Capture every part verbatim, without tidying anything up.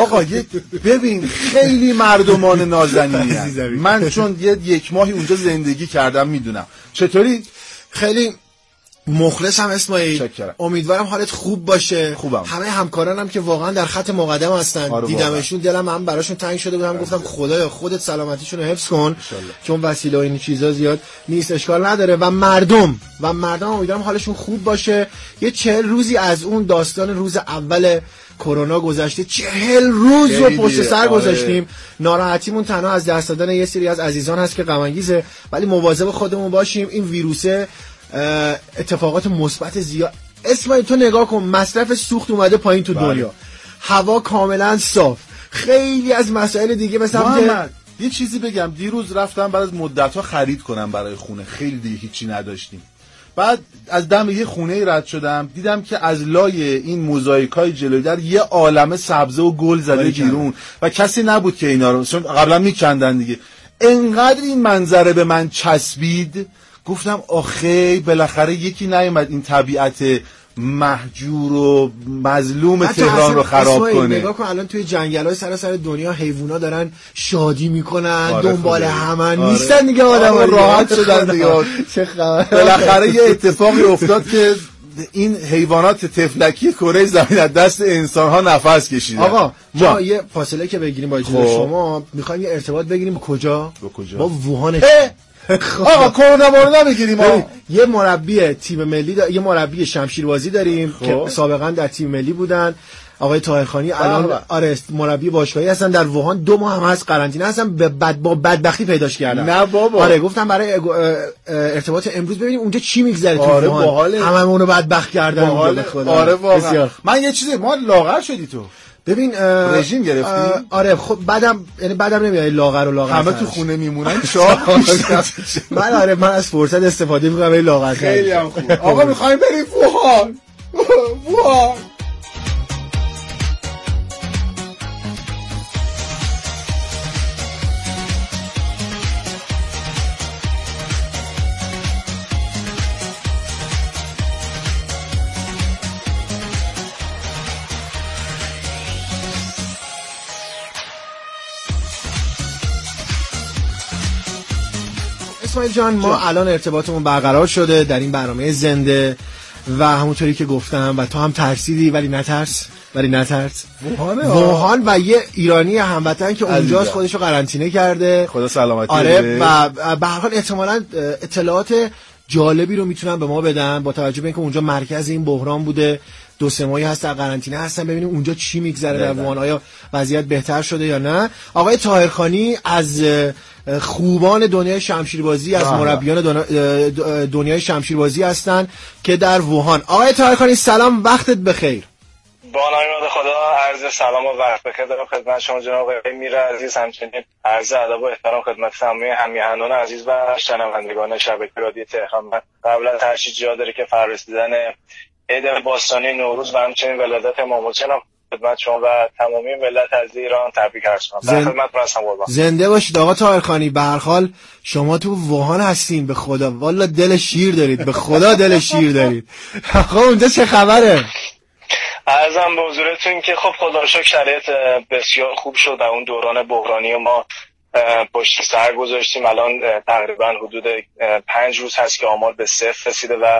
آقا ببین خیلی مردمان نازنینی من چون یه یک ماهی اونجا زندگی کردم میدونم. چطوری؟ خیلی مخلصم اسماعیل. امیدوارم حالت خوب باشه. خوبم. همه همکارانم هم که واقعا در خط مقدم هستن. آره دیدمشون دلم هم براشون تنگ شده بودم. گفتم خدایا خودت سلامتیشون رو حفظ کن چون وسیله و این چیزا زیاد نیست، اشکال نداره. و مردم و مردم امیدوارم حالشون خوب باشه. یه چهل روزی از اون داستان روز اول کرونا گذشته، چهل روز رو پشت سر گذاشتیم. ناراحتیمون تنها از دست دادن یه سری از عزیزان هست که غم انگیزه، ولی مواظب خودمون باشیم. این ویروسه اتفاقات مثبت زیاد. اسماعیل تو نگاه کن، مصرف سوخت اومده پایین تو دنیا، هوا کاملا صاف، خیلی از مسائل دیگه مثلا یه چیزی بگم. دیروز رفتم بعد از مدت‌ها خرید کنم برای خونه، خیلی دیگه هیچی نداشتیم. بعد از دم یه خونه رد شدم، دیدم که از لای این موزاییکای جلوی در یه عالمه سبزه و گل زده بیرون و کسی نبود که اینا رو، چون قبلا میکندن دیگه. انقدر این منظره به من چسبید، گفتم آخه بالاخره یکی نیومد این طبیعت محجور و مظلوم تهران رو خراب کنه. نگاه کن الان توی جنگل‌های سراسر دنیا حیونا دارن شادی میکنن. آره دنبال همن. آره. نیستن دیگه آدم‌ها. آره راحت شدن دیگه. چه خبر؟ بالاخره یه اتفاقی افتاد که این حیوانات تفلکی کره زمین از دست انسان‌ها نفس کشیدن. آقا ما یه فاصله که بگیریم با اجازه شما، می‌خوایم یه ارتباط بگیریم. کجا؟ با کجا؟ با ووهان. آقا کرونا رو نمیگیریم. یه مربی تیم ملی دا... یه مربی شمشیربازی داریم خواه. که سابقا در تیم ملی بودن، آقای طاهرخانی. الان آره مربی باشگاهی هستن در ووهان. دو ماه هم هست قرنطینه هستن. به بد با بدبختی پیداش کردن. نه بابا. آره گفتم برای ارتباط امروز ببینیم اونجا چی میگذره تو آره ووهان. هممون رو بدبخت کردن. آره واقعا. من یه چیزی، ما لاغر شدی تو. ببین رژیم گرفتی؟ آره خب بعدم یعنی بعدم نمیاد لاغر و لاغر همه تو خونه میمونن چاق. من آره من از فرصت استفاده میکنم برای لاغر. خیلی هم خوب. آقا میخوایم بریم ووهان. ووهان اسماعیل جان، ما الان ارتباطمون برقرار شده در این برنامه زنده و همونطوری که گفتم و تو هم ترسیدی ولی نترس ولی نترس. ووهان و یه ایرانی هموطن که اونجاست خودشو قرنطینه کرده. خدا سلامتی آره بده. و به هر حال احتمالاً اطلاعات جالبی رو میتونن به ما بدن با توجه به اینکه اونجا مرکز این بحران بوده. دو سه ماهی هست در قرنطینه هستن. ببینیم اونجا چی میگذره در ووهان، آیا وضعیت بهتر شده یا نه. آقای طاهرخانی از خوبان دنیای شمشیربازی، از مربیان دنیای شمشیربازی هستن که در ووهان. آقای طاهرخانی سلام، وقتت بخیر. با نام خدا عرض سلام و وقت بخیر دارم خدمت شما جناب امیر عزیز، همچنین عرض ادب و احترام خدمت تمامی همیهنان عزیز و شنوندگان شبکه رادیو تهران. قبل از هر چیز جا داره که فرارسیدن عید باستانی نوروز و همچنین ولادت امام حسین خدمت شما و تمامی ملت از ایران تبریک عرض کنم. در خدمتتون هستم قربان. زنده باشید آقا طاهرخانی. به هر حال شما تو ووهان هستین، به خدا والا دل شیر دارید، به خدا دل شیر دارید. آقا اونجا چه خبره؟ عرضم به حضورتون که خب خدا رو شکر شرایط بسیار خوب شد. در اون دوران بحرانی ما پشت سر گذاشتیم. الان تقریبا حدود پنج روز هست که آمار به صفر رسیده و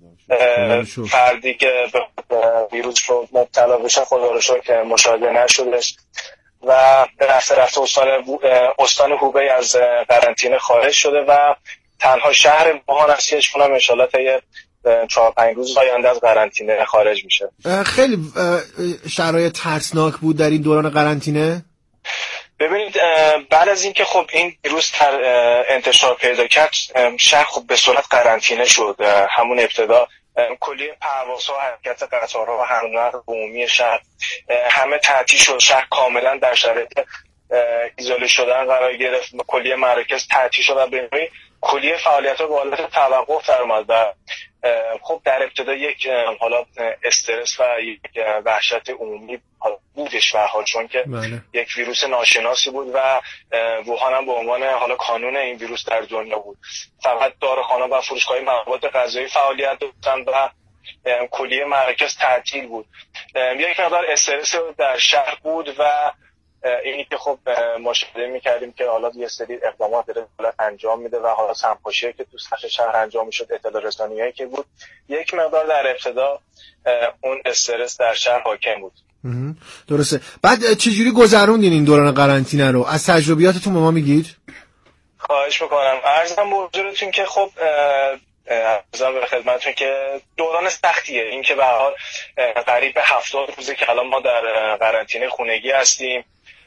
فردی که به ویروس رو مبتلا بشه خدا رو شکر مشاهده نشدش و رفته رفته استان استان هوبی از قرنطینه خارج شده و تنها شهر ووهان است که اشون هم ان شاءالله تا چهار پنج روز آینده از قرنطینه خارج میشه. خیلی شرایط ترسناک بود در این دوران قرنطینه. ببینید بعد از اینکه خب این ویروس انتشار پیدا کرد، شهر خب به صورت قرنطینه شد. همون ابتدا کلیه پروازها، حرکت قطارها و حمل و نقل عمومی شهر همه تعطیل شد. شهر کاملا در شرایط ایزوله شدن قرار گرفت. کلیه مراکز تعطیل شد و به نوعی کلیه فعالیت‌ها به حالت توقف در اومد و خب در ابتدا یک حالا استرس و یک وحشت عمومی بودش به حال، چون که بله. یک ویروس ناشناسی بود و ووهان هم به عنوان حالا کانون این ویروس در دنیا بود. فقط داروخانه و فروشگاه مواد غذایی فعالیت داشتن و کلیه مراکز تعطیل بود. یک مقدار استرس در شهر بود و که خب مشاهده می‌کردیم که حالا یه سری اقدامات داره انجام میده و حالا سمپاشی که تو سطح شهر انجام میشد، اطلاع رسانیایی که بود، یک مقدار در ابتدا اون استرس در شهر حاکم بود. درسته. بعد چجوری گذروندین این دوران قرنطینه رو؟ از تجربیاتتون به ما میگید؟ خواهش میکنم. عرضم به حضورتون که خب عرضم به خدمتتون که دوران سختیه، این که به هر حال قریب به هفتاد روزه که الان ما در قرنطینه خونگی هستیم،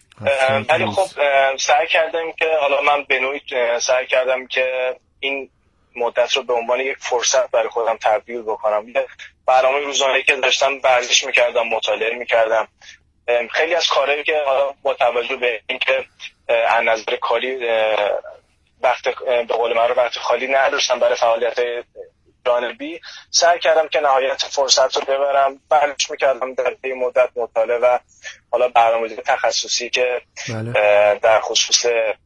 ولی خب سعی کردم که حالا من به نوعی سعی کردم که این مدت رو به عنوان یک فرصت برای خودم تبدیل بکنم. برنامه روزانه‌ای که داشتم ورزش میکردم، مطالعه میکردم. خیلی از کارهایی که حالا با توجه به اینکه از نظر کاری وقت به قول من رو وقت خالی نداشتم برای فعالیت جانبی، سعی کردم که نهایت فرصت رو ببرم. ورزش میکردم در طی مدت مطالعه و حالا برنامه‌ریزی تخصصی که بله. در خصوص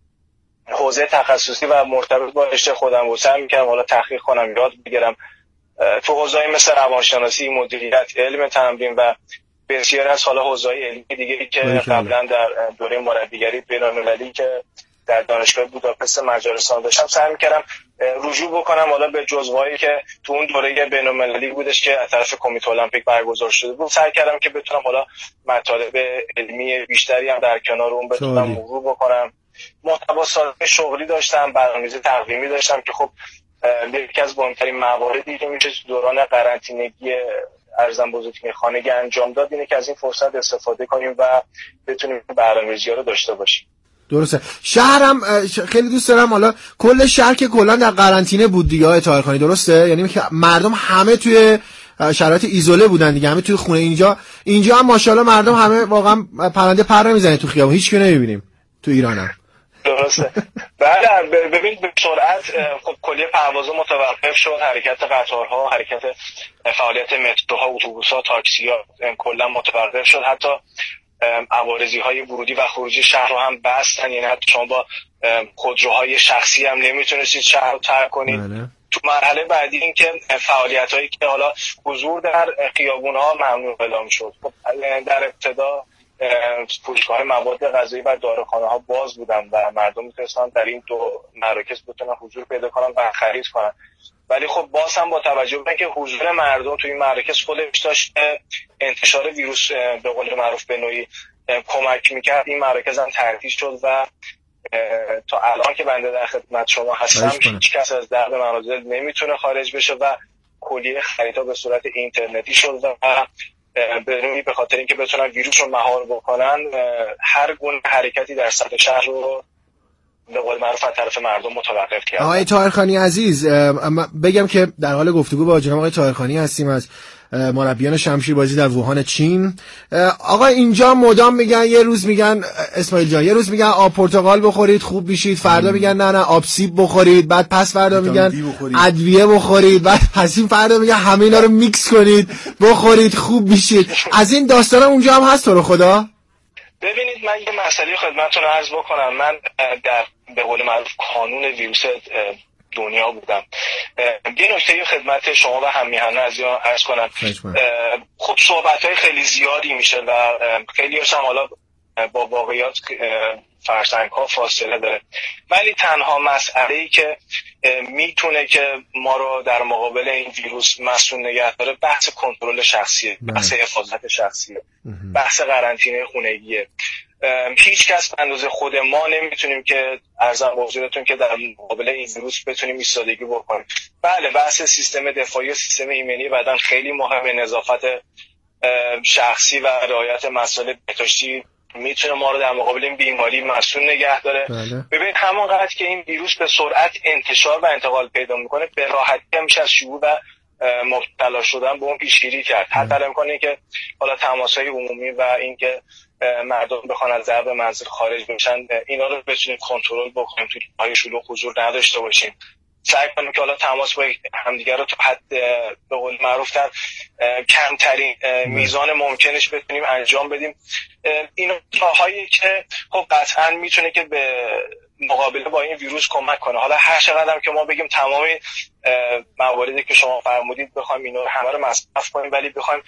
حوزه تخصصی و مرتبط با رشته خودم بود سعی میکردم حالا تحقیق کنم، یاد بگیرم تو حوزه‌های مثل روانشناسی، مدیریت، علم تمرین و بسیار از حالا حوزه‌های علمی دیگه‌ای که قبلا در دوره مربیگری بین‌المللی که در دانشگاه بوداپست مجارستان داشتم سعی می‌کردم رجوع بکنم حالا به جزوهایی که تو اون دوره بین‌المللی بودش که از طرف کمیته المپیک برگزار شده بود. سعی کردم که بتونم حالا مطالب علمی بیشتری هم در کنار اون بتونم مرور بکنم. محتوا سازی شغلی داشتم، برنامه‌ریزی تقویمی داشتم که خب یکی از مهمترین مواردی که میشه دوران قرنطینگی ارزم بزرگترین خانگی انجام داد اینه که از این فرصت استفاده کنیم و بتونیم برنامه‌ریزی‌ها رو داشته باشیم. درسته. شهرم خیلی دوست دارم، حالا کل شهر که کلا در قرنطینه بود دیگه آقای طاهرخانی، درسته؟ یعنی مردم همه توی شرایط ایزوله بودن دیگه، همه توی خونه. اینجا اینجا هم ماشاءالله مردم همه واقعا پرنده پر نمیزنه تو خیابون، هیچ کی نمیبینیم تو ایرانم. درسته. بله ببین به سرعت خب کلیه پروازها متوقف شد، حرکت قطارها، حرکت فعالیت متروها، اتوبوس‌ها، تاکسی‌ها کلا متوقف شد. حتی عوارضی‌های ورودی و خروجی شهر رو هم بستن، یعنی حتی شما با خودروهای شخصی هم نمیتونستید شهر رو ترک کنید. بله. تو مرحله بعدی این که فعالیت‌هایی که حالا حضور در خیابون‌ها ممنوع اعلام شد. خب در ابتدا فروشگاه مواد غذایی و داروخانه‌ها باز بودن و مردم میتونستن در این دو مراکز بتونن حضور پیدا کنن و خرید کنن، ولی خب باز هم با توجه به اینکه حضور مردم توی این مراکز خودش داشت انتشار ویروس به قول معروف به نوعی کمک میکرد، این مراکز هم تعطیل شد و تا الان که بنده در خدمت شما هستم هیچ کس از درب منازل نمیتونه خارج بشه و کلیه خریدها به صورت اینترنتی شد و به نوعی به خاطر اینکه بتونن ویروس رو مهار بکنن هر گونه حرکتی در سطح شهر رو به قول معروف از طرف مردم متوقف کردن. آقای طاهرخانی عزیز، بگم که در حال گفتگو با جناب آقای طاهرخانی هستیم از مربیان شمشیربازی در ووهان چین. آقا اینجا مدام میگن، یه روز میگن اسماعیل جان، یه روز میگن آب پرتقال بخورید خوب میشید، فردا میگن نه نه آب سیب بخورید، بعد پس فردا میگن ادویه بخورید، بعد پس این فردا میگن همه اینا رو میکس کنید بخورید خوب میشید. از این داستانا اونجا هم هست تو رو خدا؟ ببینید من یه مسئله خدمتتون عرض بکنم. من در به قول معروف کانون ویروس دنیا بودم. یه نکته خدمت شما و هم میهنه از یا عرض کنم. خب صحبت‌های خیلی زیادی میشه و خیلی هاشم حالا با واقعیات فرسنگ‌ها فاصله داره، ولی تنها مسئله‌ای که میتونه که ما رو در مقابل این ویروس مسئول نگه داره بحث کنترل شخصیه، بحث حفاظت شخصیه، بحث قرنطینه خونگیه. هیچ کس به اندازه خود ما نمیتونیم که ارزم به حضورتون که در مقابل این ویروس بتونیم ایستادگی بکنیم. بله بحث سیستم دفاعی و سیستم ایمنی بدن خیلی مهمه، نظافت شخصی و رعایت مسائل بهداشتی میتونه ما رو در مقابل این بیماری مسئول نگه داره. بله. ببین همونقدر که این ویروس به سرعت انتشار و انتقال پیدا میکنه به راحتی هم میشه از شیوع و مبتلا شدن به اون پیشگیری کرد. حتی امکانه که حالا تماس‌های عمومی و اینکه مردم بخوان از ضرب منزل خارج بشن اینا رو بتونیم کنترل بکنیم، توی جاهای شلوغ حضور نداشته باشیم، سعی کنیم که حالا تماس با همدیگه رو تو حد به قول معروف در کمترین میزان ممکنش بتونیم انجام بدیم. اینا راهایی که خب قطعا میتونه که به مقابله با این ویروس کمک کنه. حالا هر چقدر که ما بگیم تمام مواردی که شما فرمودید بخوایم اینا رو همه رو مصرف کنیم، ولی بخوایم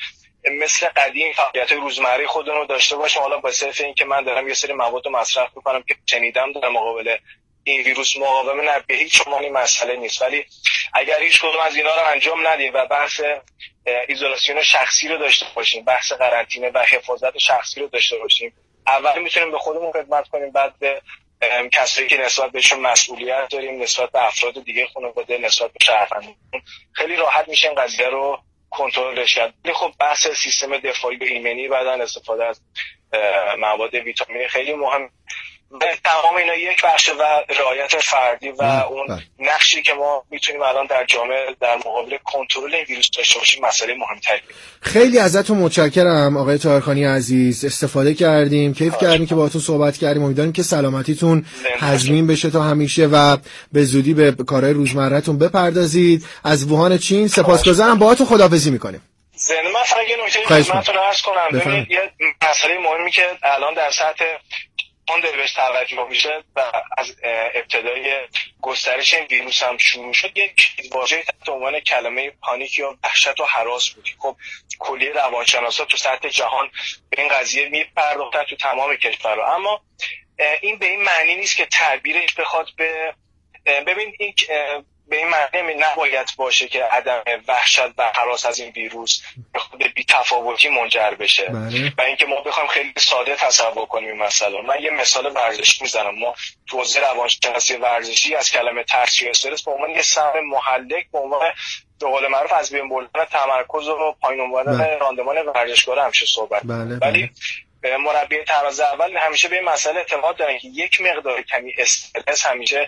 مثل قدیم فعالیت روزمره خودمون رو داشته باشیم. حالا با صرف این که من دارم یه سری مواد رو مصرف میکنم که شنیدم در مقابل این ویروس مقاومه، نه به هیچ عنوان مسئله نیست. ولی اگر هیچ کدوم از اینا رو انجام ندیم و بحث ایزولاسیون شخصی رو داشته باشیم، بحث قرنطینه و حفاظت شخصی رو داشته باشیم، اول میتونیم به خودمون خدمت کنیم، بعد به کسایی که نسبت بهشون مسئولیت داریم، نسبت به افراد دیگه خانواده، نسبت به شهروندان، خیلی راحت میشه این قضیه رو کنترلش کرد. ولی خب بحث سیستم دفاعی و ایمنی بعدن استفاده از مواد ویتامینی خیلی مهم. تمام اینا یک بخش و رعایت فردی و اون نقشی که ما میتونیم الان در جامعه در مقابل کنترل این ویروس داشته باشیم مسئله مهم‌تری. خیلی ازتون متشکرم آقای طاهرخانی عزیز، استفاده کردیم، کیف کردیم که باهاتون صحبت کردیم. امیدواریم که سلامتیتون تضمین بشه تا همیشه و به زودی به کارهای روزمره‌تون بپردازید. از ووهان چین سپاسگزارم، باهاتون خداحافظی می‌کنیم. زنده من فقط یه نکته خدمتتون عرض کنم. ببینید یه مسئله مهمی که الان در سطح اون داره بهش توجه میشه و از ابتدای گسترش این ویروس هم شروع شد، یک واژه تحت عنوان کلمه پانیک یا وحشت و هراس بود. خب کلیه روانشناسا تو سطح جهان به این قضیه میپرداختن تو تمام کشورها، اما این به این معنی نیست که تعبیرش بخواد به ببین این به این معنی نباید باشه که عدم وحشت و هراس از این ویروس به بی‌تفاوتی منجر بشه بله. و اینکه ما بخوایم خیلی ساده تصور کنیم این مسئله. من یه مثال ورزشی میزنم. ما تو حوزه روانشناسی ورزشی از کلمه ترس یا استرس به عنوان یه سم محلک، به عنوان به قول معروف از بین بردن تمرکز و پایین آوردن بله. راندمان ورزشکار همیشه صحبت بله. ولی بله. مربی طراز اول همیشه به این مسئله اعتماد دارن که یک مقدار کمی استرس همیشه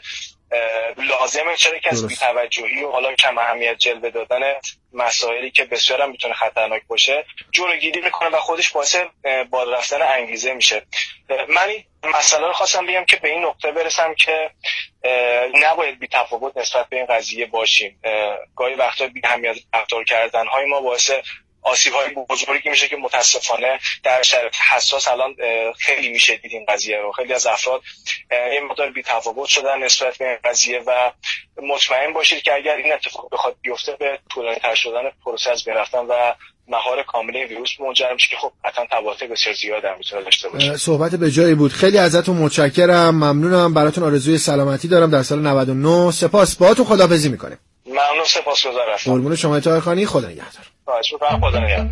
لازمه، چرا که از بی‌توجهی و حالا کم اهمیت جلوه دادن مسائلی که بسیار هم میتونه خطرناک باشه جلوگیری میکنه و خودش باعث بالا رفتن انگیزه میشه. من این مسئله رو خواستم بگم که به این نقطه برسم که نباید بی‌تفاوت نسبت به این قضیه باشیم. گاهی وقتا بی اهمیت رفتار کردن های ما باعث آسیب های بزرگی میشه که متاسفانه در شرایط حساس الان خیلی میشه دید این قضیه رو. خیلی از افراد این مقدار بی‌تفاوت شدن نسبت به این قضیه و مطمئن باشید که اگر این اتفاق بخواد بیفته به طولانی‌تر شدن پروسه از بین رفتن و مهار کامل ویروس منجر میشه که خب قطعا تبعات بسیار زیاد هم میتونه داشته باشه. صحبت به جایی بود. خیلی ازتون متشکرم، ممنونم، براتون آرزوی سلامتی دارم در سال نود و نه. سپاس، باهاتون خداحافظی میکنیم. ممنون، سپاسگزارم. قربون شما طاهرخانی، خدا نگهدار. خواهش می‌کنم، خدا نگهدار.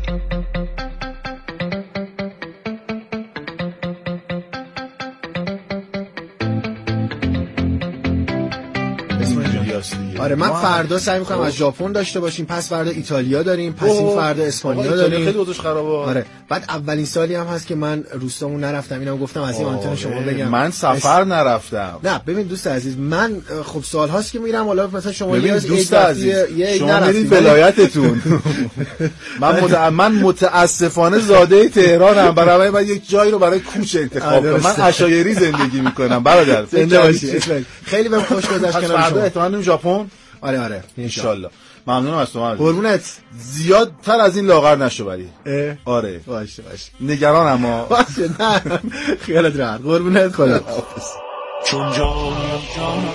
آره من فردا سعی می‌کنم از ژاپن داشته باشیم، پس فردا ایتالیا داریم، پس این فردا اسپانیا داریم. خیلی اوضاعش خرابه. آره بعد اولین سالی هم هست که من روستامون نرفتم، اینم گفتم از این آنتن شما بگم. من سفر اس... نرفتم. نه ببین دوست عزیز، من خب سال هاست که میرم، حالا مثلا شما یه دوست عزیز یه شما میرید ولایتتون. من مت... من متاسفانه زاده تهرانم، برای من یک جایی رو برای کوچ انتخاب کنم. من عشایری زندگی میکنم برادر. زنده باشی. خیلی بهم خوش گذشت کنم. فردا احتمالاً ژاپن. آره آره ان شاء الله. ممنونم از شما. قربونت. زیادتر از این لاغر نشو ولی. آره باشه باشه. نگران اما باشه نه خیالت راحت. قربونت، خدا. چون جان جان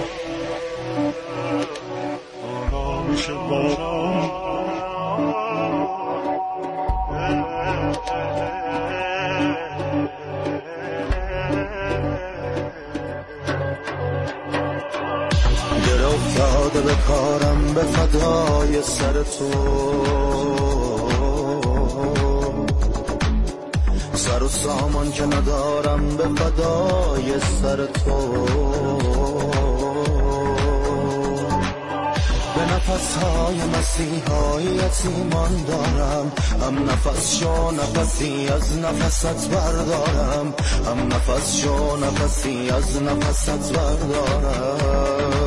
آرامش باران افتاده به کارم به فدای سر تو، سر و سامان که ندارم به فدای سر تو، به نفسهای مسیحای یتیمان دارم، هم نفس شو نفسی از نفست بردارم، هم نفس شو نفسی از نفست بردارم.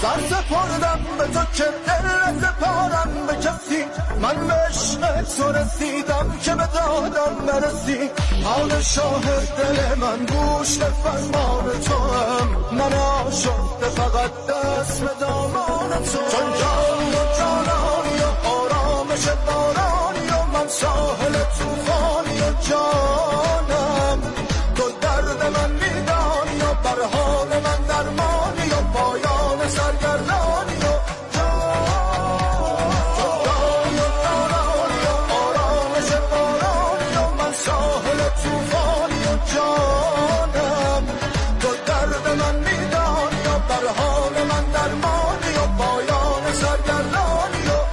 سر سپردم به تو که دل سپارم به کسی، من به عشق تو رسیدم که به دادم نرسی. حال شاهد دل من گوش به فرمان تو هم، من آشفته فقط دست به دامان تو. چون جان و جانانی و آرامش بارانی و من ساحل توفانی و جانم، تو درد من میدانی و بر حال من درمانی و پایان سرگردانی و جان. تو جان و جانانی و آرامش بارانی و من ساحل توفانی و جانم، تو درد من میدانی و بر حال من درمانی و پایان سرگردانی و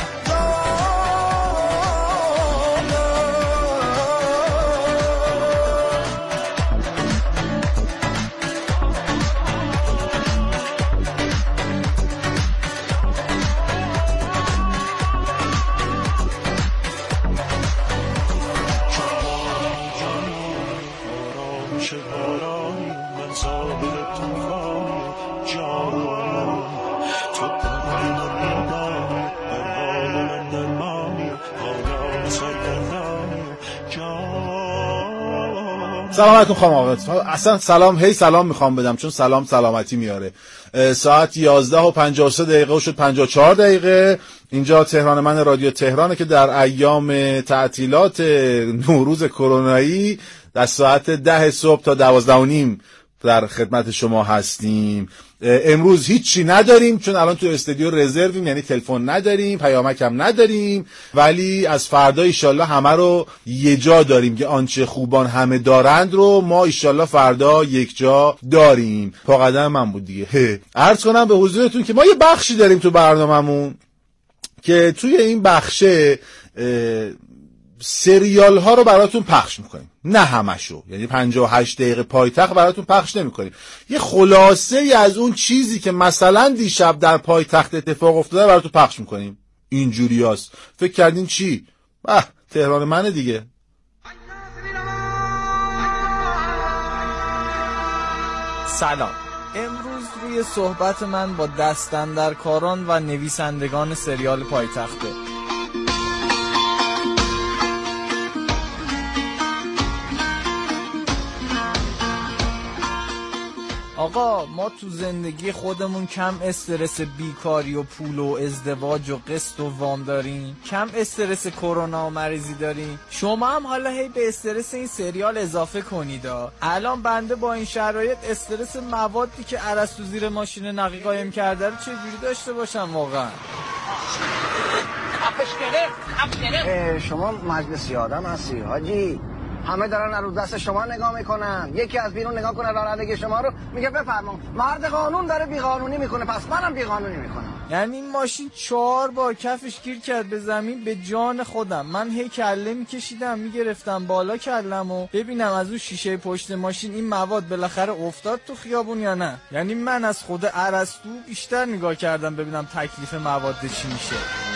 سلام علیکم خانم آقا. اصلا سلام هی سلام میخوام بدم چون سلام سلامتی میاره. ساعت یازده و پنجاه و سه دقیقه و شد پنجاه و چهار دقیقه. اینجا تهران من رادیو تهرانه که در ایام تعطیلات نوروز کرونایی در ساعت ده صبح تا دوازده و نیم در خدمت شما هستیم. امروز هیچی نداریم چون الان تو استودیو رزرویم، یعنی تلفن نداریم، پیامک هم نداریم، ولی از فردا ایشالله همه رو یه جا داریم که آنچه خوبان همه دارند رو ما ایشالله فردا یک جا داریم. پا قدم من بود دیگه. عرض کنم به حضورتون که ما یه بخشی داریم تو برنامه‌مون که توی این بخشه سریال ها رو براتون پخش میکنیم، نه همشو، یعنی پنجاه و هشت دقیقه پایتخت براتون پخش نمیکنیم، یه خلاصه ای از اون چیزی که مثلا دیشب در پایتخت اتفاق افتاده براتون پخش میکنیم. اینجوریاست. فکر کردین چی؟ به تهران منه دیگه. سلام. امروز روی صحبت من با دستاندرکاران و نویسندگان سریال پایتخته. آقا ما تو زندگی خودمون کم استرس بیکاری و پول و ازدواج و قسط و وام داریم، کم استرس کرونا و مریضی داریم. شما هم حالا هی به استرس این سریال اضافه کنید. الان بنده با این شرایط استرس موادی که ارسطو زیر ماشین نقی قایم کرده رو چجوری داشته باشم واقعا؟ شما مجلسی آدم هستی حاجی، همه دارن رو دست شما نگاه میکنن، یکی از بیرون نگاه کنه رانندگی شما رو میگه بفرما مرد قانون داره بیقانونی میکنه پس منم بیقانونی میکنم. یعنی این ماشین چهار بار کفش گیر کرد به زمین به جان خودم. من هی کله میکشیدم میگرفتم بالا کلمو ببینم از اون شیشه پشت ماشین این مواد بالاخره افتاد تو خیابون یا نه. یعنی من از خود ارسطو بیشتر نگاه کردم ببینم تکلیف مواد چی میشه.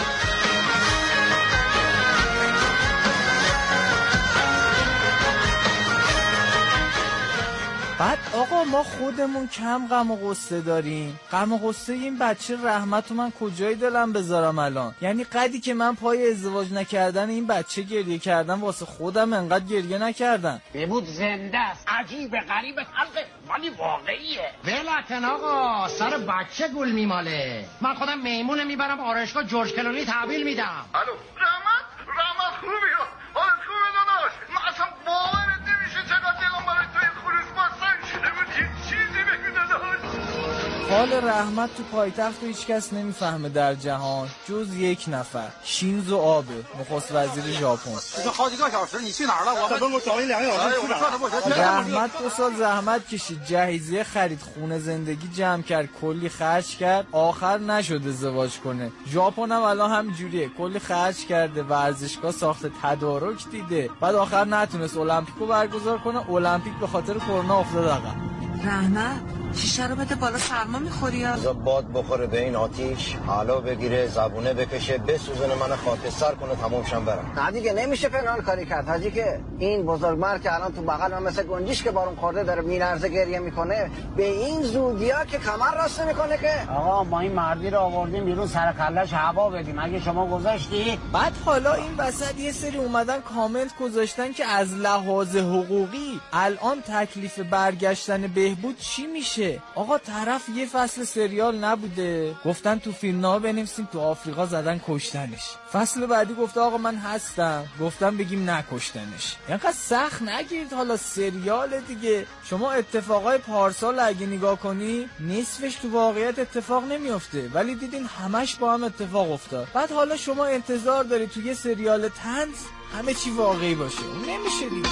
بعد آقا ما خودمون کم غم و غصه داریم. غم و غصه این بچه رحمت و من کجای دلم بذارم الان؟ یعنی قدی که من پای ازدواج نکردن این بچه گریه کردم واسه خودم انقدر گریه نکردم. ببود زنده است، عجیب غریب خلقه ولی واقعیه. ولکن آقا سر بچه گل میماله. من خودم میمونه میبرم آرایشگاه جورج کلونی تحویل میدم. الو رحمت رحمت خوبی ها حالت خوبه داداش؟ من اصلا باورت نمیشه چقدر دلم برای توی خروش باستن شده بود یه چیزی بگو داداش. حال رحمت تو پایتخت رو هیچ کس نمیفهمه در جهان جز یک نفر، شینزو آبه، نخست وزیر ژاپن. رحمت دو سال زحمت کشید، جهیزیه خرید، خونه زندگی جمع کرد، کلی خرج کرد، آخر نشد ازدواج کنه. ژاپن هم الان همینجوریه، کلی خرج کرده، ورزشگاه ساخته، تدارک دیده، بعد آخر نتونست المپیکو برگزار کنه. المپیک به خاطر کرونا افتاد عقب. رحمت شیشه رو بده بالا، سرما میخوری یا بذار باد بخوره به این آتیش، حالا بگیره زبونه بکشه بسوزونه من خاکستر کنه تموم شم برم. نه دیگه نمیشه پنهان کاری کرد حاجی که این بزرگمرد که الان تو بغل من مثل گنجیش که بارون خورده داره میلرزه گریه میکنه، به این زودیا که کمر راست نمیکنه که. آقا ما این مردی رو آوردیم بیرون سر کلهش هوا بدیم، اگه شما گذاشتی. بعد حالا این وسط یه سری اومدن کامنت گذاشتن که از لحاظ حقوقی الان تکلیف برگشتن بهبود چی میشه؟ آقا طرف یه فصل سریال نبوده، گفتن تو فیلم‌ها بنویسیم تو آفریقا زدن کشتنش، فصل بعدی گفته آقا من هستم، گفتم بگیم نکشتنش. اینقدر سخت نگیرید، حالا سریال دیگه. شما اتفاقای پارسال اگه نگاه کنی نصفش تو واقعیت اتفاق نمیفته، ولی دیدین همش با هم اتفاق افتاد. بعد حالا شما انتظار داری تو یه سریال طنز همه چی واقعی باشه؟ اون نمیشه دیگه.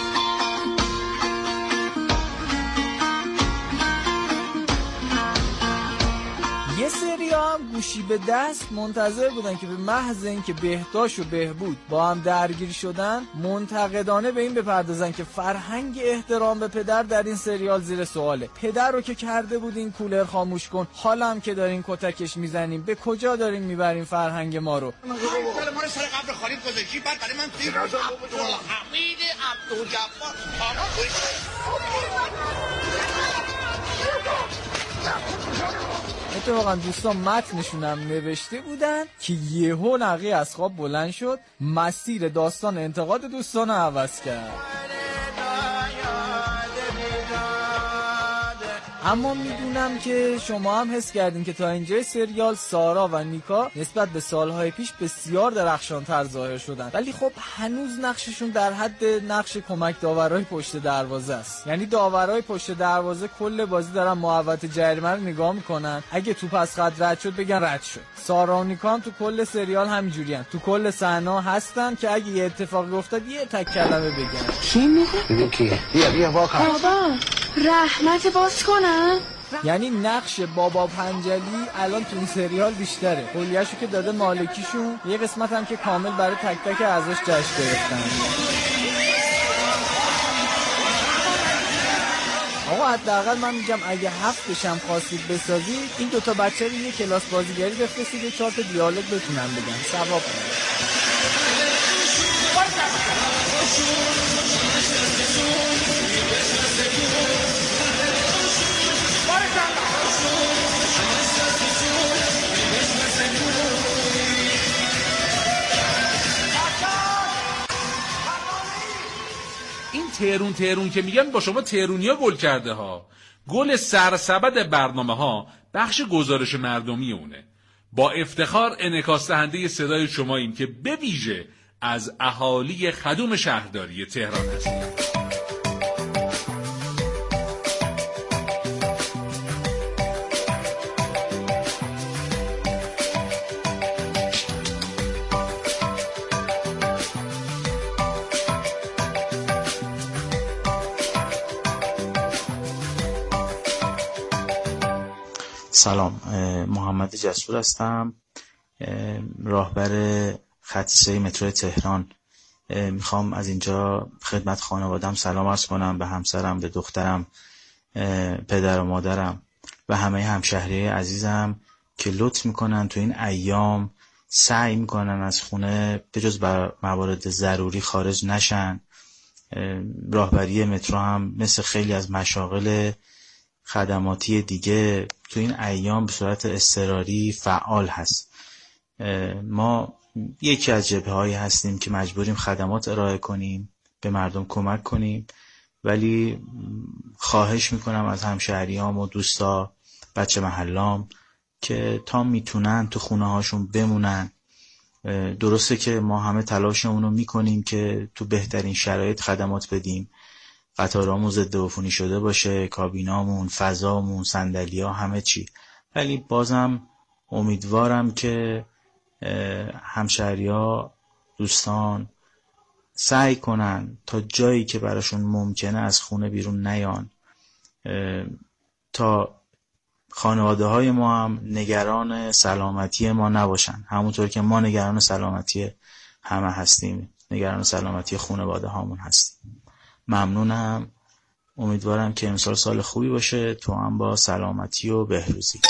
یه سری هم گوشی به دست منتظر بودن که به محض اینکه بهداشت و بهبود با هم درگیر شدن منتقدانه به این بپردازن که فرهنگ احترام به پدر در این سریال زیر سواله. پدر رو که کرده بودین کولر خاموش کن، حالا هم که دارین کتکش میزنیم، به کجا دارین میبرین فرهنگ ما رو؟ ما رو سر قبر خالد گذاشتی، بعد برای من فیلم عبدالحمید عبدالجبار اتفاقا دوستان متنشونم نوشته بودن که یهو نقی از خواب بلند شد، مسیر داستان انتقاد دوستان رو عوض کرد. اما میدونم که شما هم حس کردین که تا اینجای سریال سارا و نیکا نسبت به سالهای پیش بسیار درخشان‌تر ظاهر شدن، ولی خب هنوز نقششون در حد نقش کمک داورای پشت دروازه است. یعنی داورای پشت دروازه کل بازی دارن محوطه جریمه رو نگاه میکنن، اگه توپ از خط رد شد بگن رد شد. سارا و نیکا هم تو کل سریال همینجوریان، تو کل صحنه هستن که اگه یه اتفاقی افتاد یه تک کلمه بگن. چی میگه؟ ببین کیه؟ بیا بیا واقعا. بابا رحمت باز کنن. یعنی نقش بابا پنجلی الان تو این سریال بیشتره. کلیه‌شو که داده مالکیشون، یه قسمت هم که کامل برای تک تک اعضاش جشن گرفتن. آقا حداقل من میگم اگه هفتش هم خواستید بسازید، این دوتا بچه رو یه کلاس بازیگری بفرستید یه چهار تا دیالوگ بتونن بگن، ثواب کنه. این تهرون تهرون که میگن با شما تهرونیا گل کرده ها. گل سرسبد برنامه ها بخش گزارش مردمی اونه. با افتخار انعکاس دهنده صدای شماییم که به ویژه از اهالی خدوم شهرداری تهران هستیم. سلام، محمد جسور هستم، راهبر خط سه مترو تهران. میخوام از اینجا خدمت خانوادم سلام عرض کنم، به همسرم، به دخترم، پدر و مادرم و همه همشهری عزیزم که لطف میکنن تو این ایام سعی میکنن از خونه به جز بر موارد ضروری خارج نشن. راهبری مترو هم مثل خیلی از مشاغل خدماتی دیگه تو این ایام به صورت اضطراری فعال هست. ما یکی از جبهه‌هایی هستیم که مجبوریم خدمات ارائه کنیم، به مردم کمک کنیم، ولی خواهش میکنم از همشهریام و دوستا، بچه محلام که تا میتونن تو خونه هاشون بمونن. درسته که ما همه تلاشمون رو میکنیم که تو بهترین شرایط خدمات بدیم، قطارامون ضد عفونی شده باشه، کابینامون، فضامون، صندلی‌ها، همه چی، ولی بازم امیدوارم که همشهری‌ها، دوستان سعی کنن تا جایی که براشون ممکنه از خونه بیرون نیان، تا خانواده های ما هم نگران سلامتی ما نباشن، همونطور که ما نگران سلامتی همه هستیم، نگران سلامتی خانواده هامون هستیم. ممنونم، امیدوارم که امسال سال خوبی باشه، تو هم با سلامتی و بهروزی.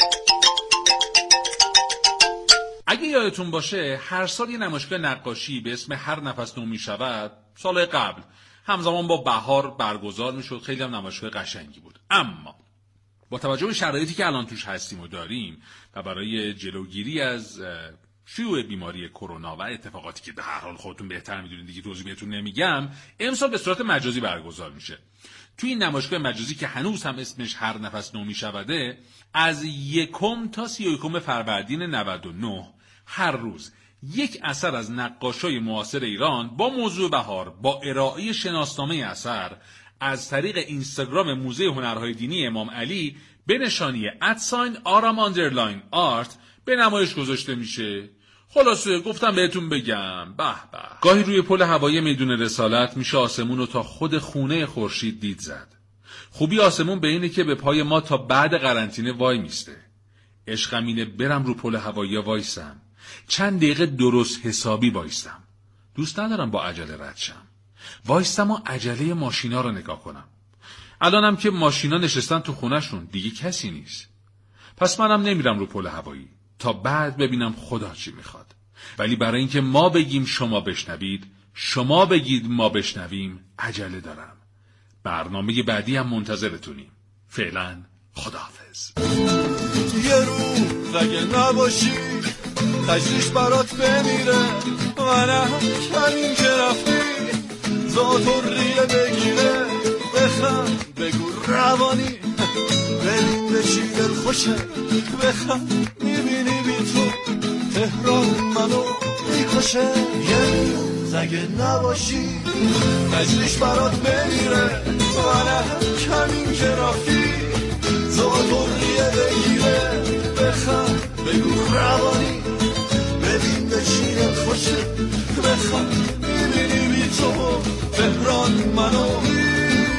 اگه یادتون باشه هر سال یه نمایشگاه نقاشی به اسم هر نفس نو میشود سال قبل همزمان با بهار برگزار میشد. خیلی هم نمایشگاه قشنگی بود. اما با توجه به شرایطی که الان توش هستیم و داریم و برای جلوگیری از شیوع بیماری کرونا و اتفاقاتی که به هر حال خودتون بهتر میدونید دیگه توضیح بهتون نمیگم، امسال به صورت مجازی برگزار میشه. توی این نمایشگاه مجازی که هنوز هم اسمش هر نفس نو میشوده، از یکم تا سی و یکم فروردین نود و نه هر روز یک اثر از نقاشای معاصر ایران با موضوع بهار با ارائه شناسنامه اثر از طریق اینستاگرام موزه هنرهای دینی امام علی به نشانی ادساین آرام آندرلاین آرت به نمایش گذاشته میشه. خلاصه گفتم بهتون بگم به به. گاهی روی پل هوایی میدون رسالت میشه آسمون رو تا خود خونه خورشید دید زد. خوبی آسمون به اینه که به پای ما تا بعد قرنطینه وای میسته. عشقم اینه برم رو پل هوایی وایسم، چند دقیقه درست حسابی وایستم. دوست ندارم با عجله رد شم. وایستم و عجله ماشینا رو نگاه کنم. الانم که ماشینا نشستن تو خونهشون دیگه کسی نیست. پس منم نمیرم رو پل هوایی تا بعد ببینم خدا چی میخواد. ولی برای اینکه ما بگیم شما بشنوید، شما بگید ما بشنویم، عجله دارم. برنامه بعدی هم منتظرتونیم. فعلا خداحافظ. یه روز اگه نباشی تجریش برات بمیره، منم همین که رفتی زاتوریه بگیره. بخند بگو روانی ببین به چی دل خوشه، بخند میبینی بی تو تهران منو میکشه. یه روز اگه نباشی تجریش برات بمیره، منم همین که رفتی زاتوریه بگیره. بخند بگو روانی ببین به چی دل خوشه، بخند میبینی بی تو تهران منو میکشه.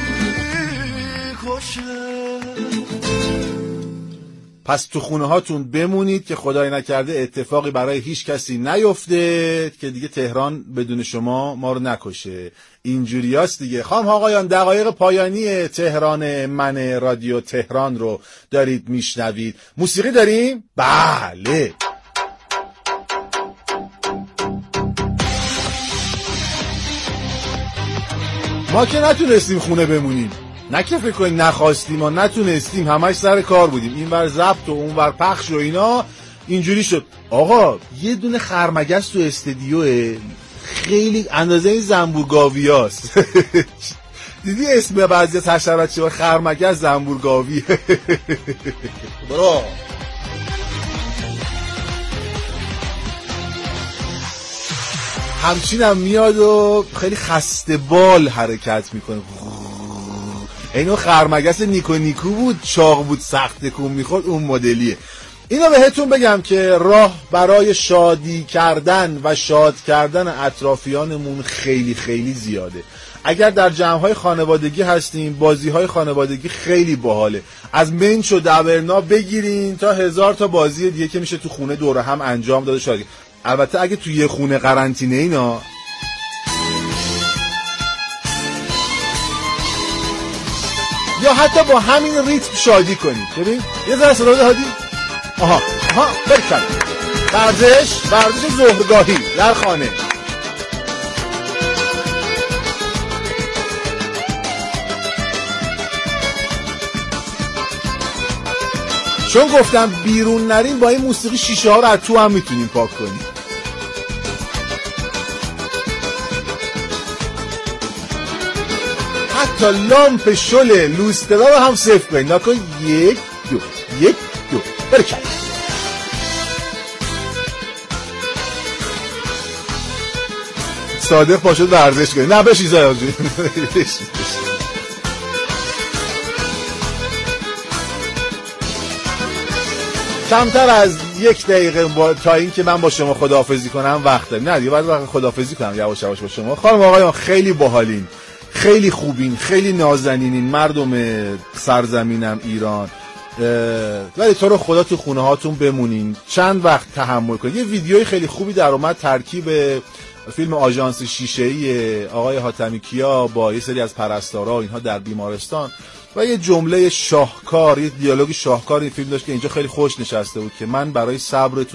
پس تو خونه هاتون بمونید که خدای نکرده اتفاقی برای هیچ کسی نیفته که دیگه تهران بدون شما ما رو نکشه. اینجوریاست دیگه. خانم آقایان، دقایق پایانی تهران من رادیو تهران رو دارید میشنوید. موسیقی داریم؟ بله. ما که نتونستیم خونه بمونیم، نه که فکر کنید نخواستیم و نتونستیم، همش سر کار بودیم، این ور ضبط و اون ور پخش و اینا. اینجوری شد. آقا یه دونه خرمگس تو استدیوه، خیلی اندازه این زنبورگاویاست. دیدی اسم بعضی از حشرات چیه؟ خرمگس زنبورگاوی. برو. همچین هم میاد و خیلی خسته بال حرکت میکنه. اینو خرمگس نیکو نیکو بود، چاق بود، سخت تکون میخورد، اون مدلیه. اینو بهتون بگم که راه برای شادی کردن و شاد کردن اطرافیانمون خیلی خیلی زیاده. اگر در جمع‌های خانوادگی هستیم، بازی‌های خانوادگی خیلی باحاله. از منچ و دبرنا بگیرین تا هزار تا بازی دیگه که میشه تو خونه دوره هم انجام داده شد. البته اگه تو یه خونه قرنطینه اینا، یا حتی با همین ریتم شادی کنید. ببین یه ذره صدا هادی. آها آها برکن. ورزش ورزش ظهرگاهی در خانه. چون گفتم بیرون نرین، با این موسیقی شیشه ها رو از تو هم میتونیم پاک کنیم. حتی لامپ شل لوسترا رو هم صفر کنید. نکن یک دو یک دو برکن. صادق باشد ورزش کنید. نه بشید زیاد جون. کمتر از یک دقیقه با... تا این که من با شما خداحافظی کنم وقت داریم. نه دیگه باید وقت خداحافظی کنم یواش یواش با شما. خانم آقایان خیلی باحالین، خیلی خوبین، خیلی نازنینین. مردم سرزمینم ایران ولی تو رو خدا تو خونه هاتون بمونین، چند وقت تحمل کنین. یه ویدیوی خیلی خوبی در اومد، ترکیب فیلم آژانس شیشه‌ای آقای حاتمی کیا با یه سری از پرستارا اینها در بیمارستان و یه جمله شاهکار، یه دیالوگ شاهکار این فیلم داشت که اینجا خیلی خوش نشسته بود که من برای صبرتون